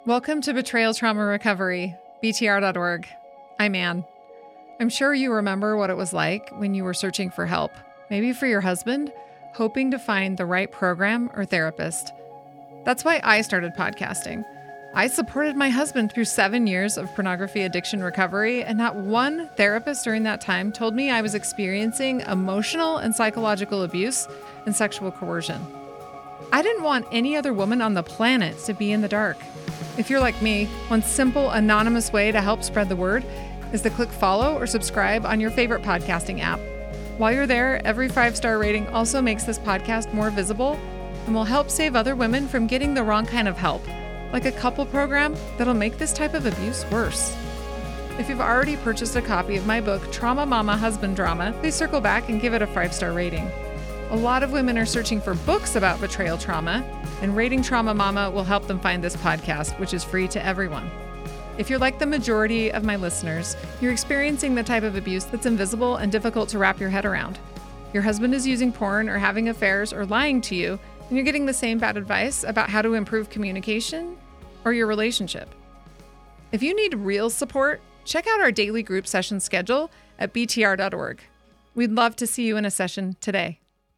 Welcome to Betrayal Trauma Recovery, BTR.org. I'm Ann. I'm sure you remember what it was like when you were searching for help, maybe for your husband, hoping to find the right program or therapist. That's why I started podcasting. I supported my husband through 7 years of pornography addiction recovery, and not one therapist during that time told me I was experiencing emotional and psychological abuse and sexual coercion. I didn't want any other woman on the planet to be in the dark. If you're like me, one simple, anonymous way to help spread the word is to click follow or subscribe on your favorite podcasting app. While you're there, every 5-star rating also makes this podcast more visible and will help save other women from getting the wrong kind of help, like a couple program that'll make this type of abuse worse. If you've already purchased a copy of my book, Trauma Mama Husband Drama, please circle back and give it a 5-star rating. A lot of women are searching for books about betrayal trauma, and rating Trauma Mama will help them find this podcast, which is free to everyone. If you're like the majority of my listeners, you're experiencing the type of abuse that's invisible and difficult to wrap your head around. Your husband is using porn or having affairs or lying to you, and you're getting the same bad advice about how to improve communication or your relationship. If you need real support, check out our daily group session schedule at btr.org. We'd love to see you in a session today.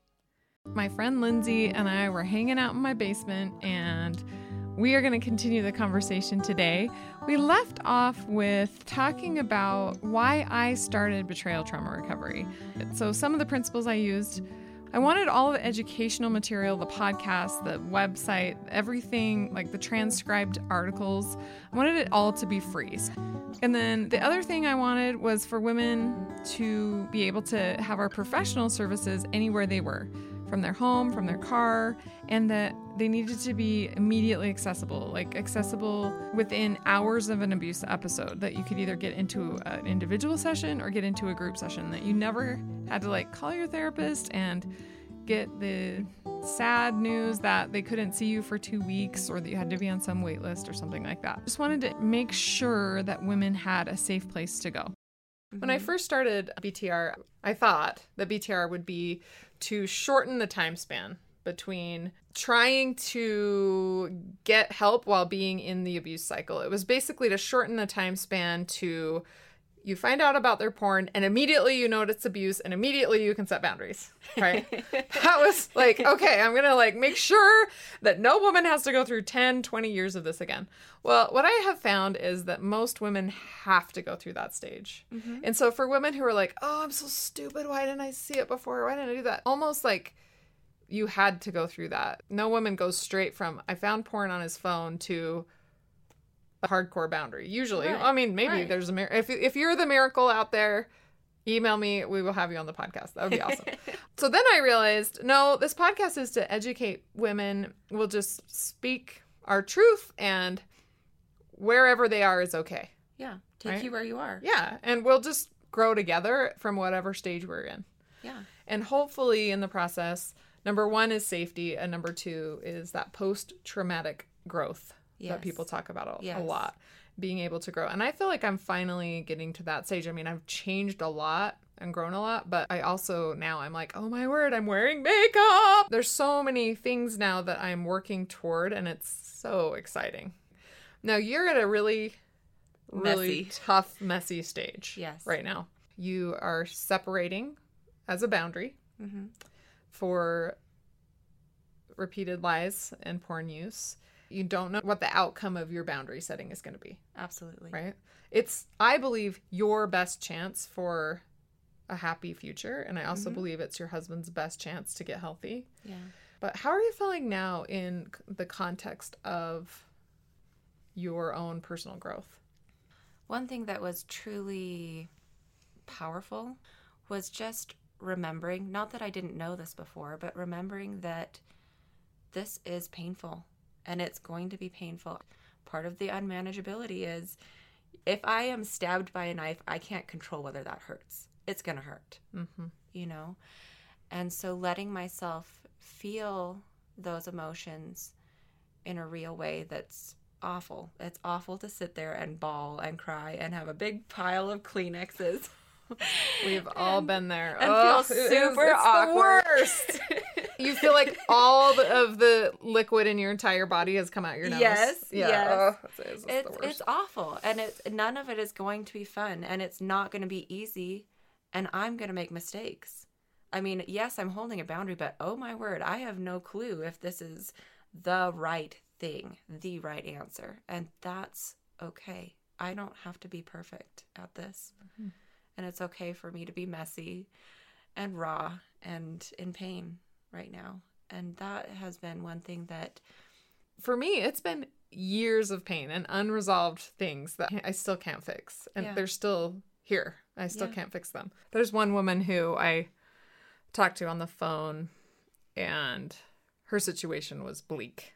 My friend Lindsay and I were hanging out in my basement, and we are going to continue the conversation today. We left off with talking about why I started Betrayal Trauma Recovery. So some of the principles I used, I wanted all the educational material, the podcast, the website, everything, like the transcribed articles, I wanted it all to be free. And then the other thing I wanted was for women to be able to have our professional services anywhere they were, from their home, from their car, and that they needed to be immediately accessible, like accessible within hours of an abuse episode, that you could either get into an individual session or get into a group session, that you never had to like call your therapist and get the sad news that they couldn't see you for 2 weeks or that you had to be on some wait list or something like that. Just wanted to make sure that women had a safe place to go. When I first started BTR, I thought that BTR would be to shorten the time span between trying to get help while being in the abuse cycle. It was basically to shorten the time span to you find out about their porn and immediately you know it's abuse and immediately you can set boundaries, right? That was like, okay, I'm going to like make sure that no woman has to go through 10, 20 years of this again. Well, what I have found is that most women have to go through that stage. Mm-hmm. And so for women who are like, oh, I'm so stupid. Why didn't I see it before? Why didn't I do that? Almost like you had to go through that. No woman goes straight from, I found porn on his phone to a hardcore boundary. Usually, right. I mean, maybe there's a miracle. If you're the miracle out there, email me. We will have you on the podcast. That would be awesome. So then I realized, no, this podcast is to educate women. We'll just speak our truth, and wherever they are is okay. Yeah, take you where you are. Yeah, and we'll just grow together from whatever stage we're in. Yeah. And hopefully in the process, number 1 is safety, and number 2 is that post-traumatic growth. Yes. That people talk about a lot, being able to grow. And I feel like I'm finally getting to that stage. I mean, I've changed a lot and grown a lot, but I also now I'm like, oh my word, I'm wearing makeup. There's so many things now that I'm working toward, and it's so exciting. Now you're at a really tough, messy stage right now. You are separating as a boundary for repeated lies and porn use. You don't know what the outcome of your boundary setting is going to be. Absolutely. Right? It's, I believe, your best chance for a happy future. And I also believe it's your husband's best chance to get healthy. Yeah. But how are you feeling now in the context of your own personal growth? One thing that was truly powerful was just remembering, not that I didn't know this before, but remembering that this is painful. And it's going to be painful. Part of the unmanageability is if I am stabbed by a knife, I can't control whether that hurts. It's going to hurt, you know? And so letting myself feel those emotions in a real way that's awful. It's awful to sit there and bawl and cry and have a big pile of Kleenexes We've all been there. And feel super awkward. It's the worst. You feel like all of the liquid in your entire body has come out your nose. Yes. Yeah. Yes. Oh, it's the worst. It's awful. And none of it is going to be fun. And it's not going to be easy. And I'm going to make mistakes. I mean, yes, I'm holding a boundary, but oh my word, I have no clue if this is the right thing, the right answer. And that's okay. I don't have to be perfect at this. Mm-hmm. And it's okay for me to be messy and raw and in pain right now. And that has been one thing that... For me, it's been years of pain and unresolved things that I still can't fix. And they're still here. I still can't fix them. There's one woman who I talked to on the phone, and her situation was bleak.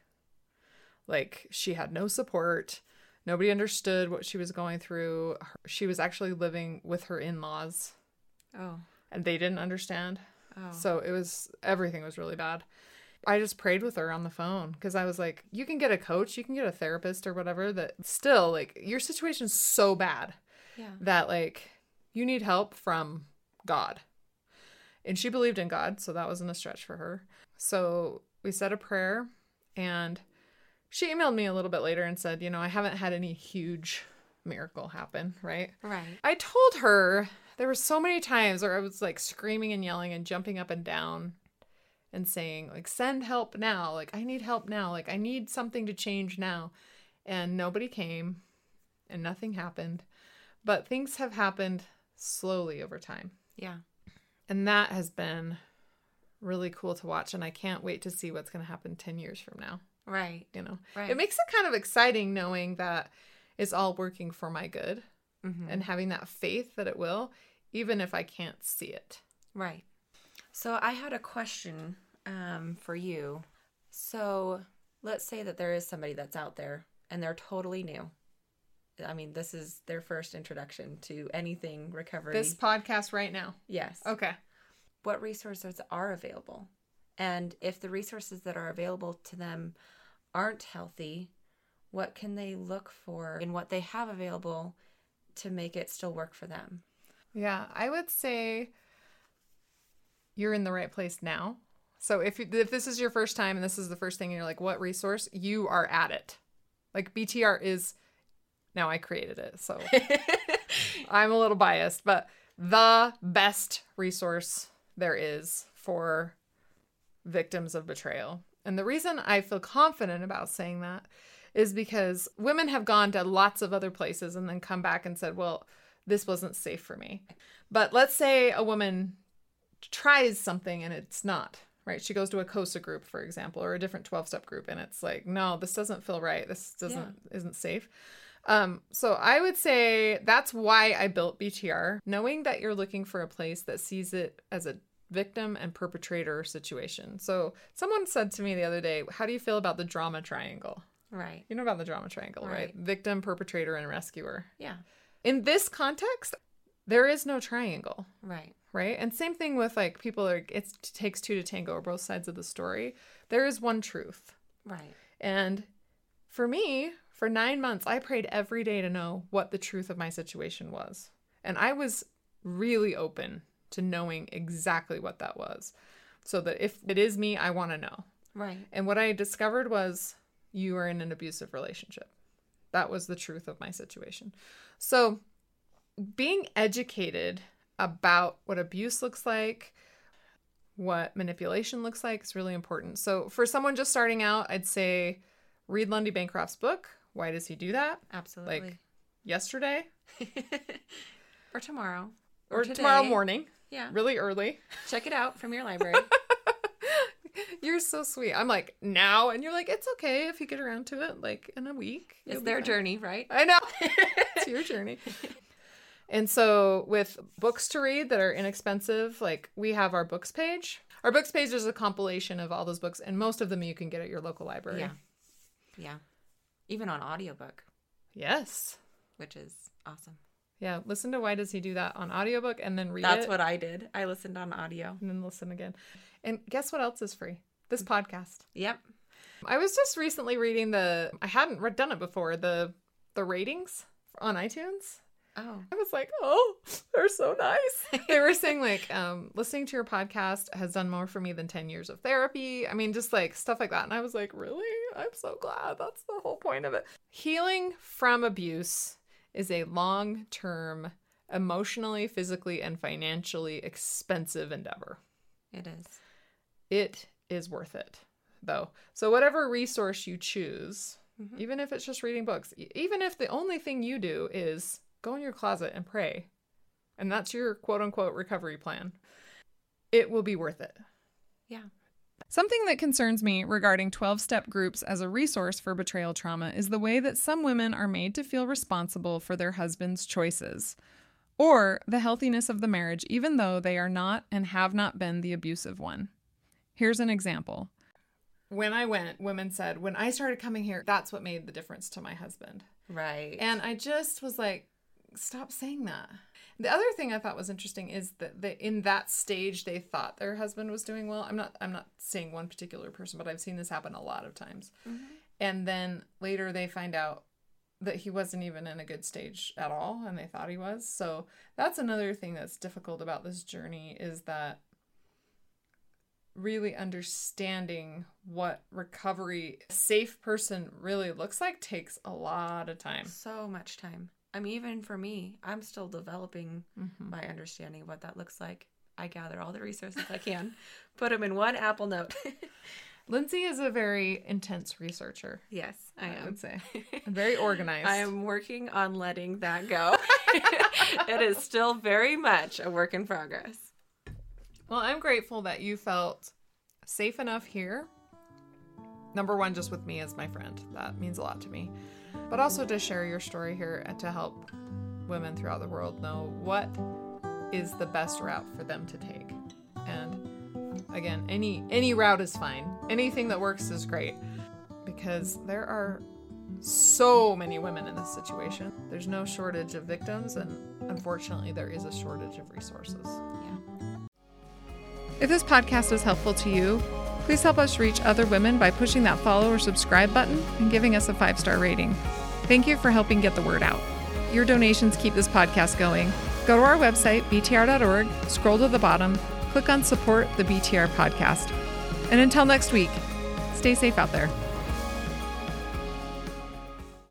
Like, she had no support. Nobody understood what she was going through. She was actually living with her in-laws. Oh. And they didn't understand. Oh. So everything was really bad. I just prayed with her on the phone because I was like, you can get a coach, you can get a therapist or whatever, that still, like, your situation's so bad that, like, you need help from God. And she believed in God, so that wasn't a stretch for her. So we said a prayer, and she emailed me a little bit later and said, I haven't had any huge miracle happen, right? Right. I told her there were so many times where I was, like, screaming and yelling and jumping up and down and saying, like, send help now. Like, I need help now. Like, I need something to change now. And nobody came and nothing happened. But things have happened slowly over time. Yeah. And that has been really cool to watch. And I can't wait to see what's going to happen 10 years from now. Right. Right. It makes it kind of exciting knowing that it's all working for my good and having that faith that it will, even if I can't see it. Right. So I had a question for you. So let's say that there is somebody that's out there and they're totally new. I mean, this is their first introduction to anything recovery. This podcast right now. Yes. Okay. What resources are available? And if the resources that are available to them aren't healthy, what can they look for in what they have available to make it still work for them? Yeah, I would say you're in the right place now. So if this is your first time and this is the first thing and you're like, what resource? You are at it. Like, BTR is... Now, I created it, so I'm a little biased, but the best resource there is for victims of betrayal. And the reason I feel confident about saying that is because women have gone to lots of other places and then come back and said, well, this wasn't safe for me. But let's say a woman tries something and it's not, right? She goes to a COSA group, for example, or a different 12-step group, and it's like, no, this doesn't feel right. This isn't safe. So I would say that's why I built BTR, knowing that you're looking for a place that sees it as a victim and perpetrator situation. So someone said to me the other day, how do you feel about the drama triangle? Right. You know about the drama triangle, right? Victim, perpetrator, and rescuer. Yeah. In this context, there is no triangle. Right. Right? And same thing with, like, people are, it takes two to tango, or both sides of the story. There is one truth. Right. And for me, for 9 months, I prayed every day to know what the truth of my situation was. And I was really open to knowing exactly what that was. So that if it is me, I want to know. Right. And what I discovered was you are in an abusive relationship. That was the truth of my situation. So being educated about what abuse looks like, what manipulation looks like, is really important. So for someone just starting out, I'd say read Lundy Bancroft's book. Why does he do that? Absolutely. Like yesterday. Or tomorrow. Or tomorrow morning. Yeah. Really early. Check it out from your library. You're so sweet. I'm like, now? And you're like, it's okay if you get around to it, like, in a week. It's their journey, right? I know. It's your journey. And so with books to read that are inexpensive, like, we have our books page. Our books page is a compilation of all those books, and most of them you can get at your local library. Yeah. Yeah. Even on audiobook. Yes. Which is awesome. Yeah. Listen to Why Does He Do That on audiobook and then read it. That's what I did. I listened on audio. And then listen again. And guess what else is free? This podcast. Yep. I was just recently reading I hadn't done it before, the ratings on iTunes. Oh. I was like, oh, they're so nice. They were saying like, listening to your podcast has done more for me than 10 years of therapy. I mean, just like stuff like that. And I was like, really? I'm so glad. That's the whole point of it. Healing from abuse is a long-term, emotionally, physically, and financially expensive endeavor. It is. It is worth it, though. So whatever resource you choose, even if it's just reading books, even if the only thing you do is go in your closet and pray, and that's your quote-unquote recovery plan, it will be worth it. Yeah. Something that concerns me regarding 12-step groups as a resource for betrayal trauma is the way that some women are made to feel responsible for their husband's choices or the healthiness of the marriage, even though they are not and have not been the abusive one. Here's an example. When I went, women said, when I started coming here, that's what made the difference to my husband. Right. And I just was like, stop saying that. The other thing I thought was interesting is that in that stage, they thought their husband was doing well. I'm not saying one particular person, but I've seen this happen a lot of times. Mm-hmm. And then later they find out that he wasn't even in a good stage at all, and they thought he was. So that's another thing that's difficult about this journey, is that really understanding what recovery, a safe person really looks like takes a lot of time. So much time. I mean, even for me, I'm still developing my understanding of what that looks like. I gather all the resources I can, put them in one Apple Note. Lindsay is a very intense researcher. Yes, I am. I would say. And very organized. I am working on letting that go. It is still very much a work in progress. Well, I'm grateful that you felt safe enough here. Number one, just with me as my friend. That means a lot to me. But also to share your story here and to help women throughout the world know what is the best route for them to take. And again, any route is fine. Anything that works is great, because there are so many women in this situation. There's no shortage of victims, and unfortunately there is a shortage of resources. Yeah. If this podcast is helpful to you, please help us reach other women by pushing that follow or subscribe button and giving us a 5-star rating. Thank you for helping get the word out. Your donations keep this podcast going. Go to our website, btr.org, scroll to the bottom, click on Support the BTR Podcast. And until next week, stay safe out there.